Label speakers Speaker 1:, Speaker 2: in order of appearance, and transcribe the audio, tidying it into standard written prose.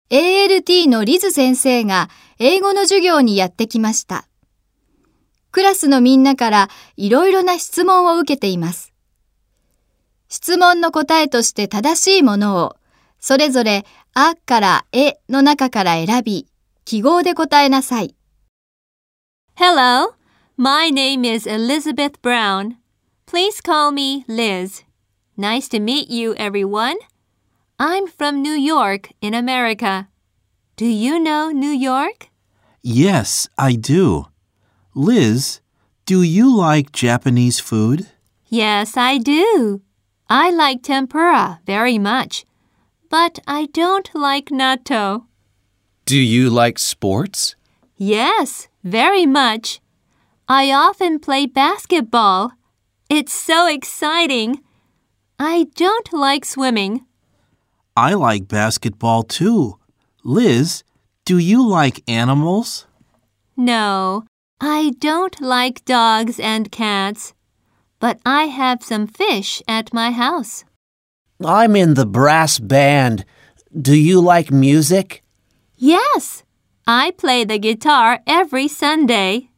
Speaker 1: ALT のリズ先生が英語の授業にやってきました。クラスのみんなからいろいろな質問を受けています。質問の答えとして正しいものを、それぞれあからえの中から選び、記号で答えなさい。
Speaker 2: Hello, my name is Elizabeth Brown. Please call me Liz. Nice to meet you, everyone. I'm from New York in America. Do you know New York?
Speaker 3: Yes, I do. Liz, do you like Japanese food?
Speaker 2: Yes, I do. I like tempura very much, but I don't like natto.
Speaker 4: Do you like sports?
Speaker 2: Yes, very much. I often play basketball. It's so exciting. I don't like swimming.
Speaker 3: I like basketball too. Liz, do you like animals?
Speaker 2: No, I don't like dogs and cats, but I have some fish at my house.
Speaker 5: I'm in the brass band. Do you like music?
Speaker 2: Yes, I play the guitar every Sunday.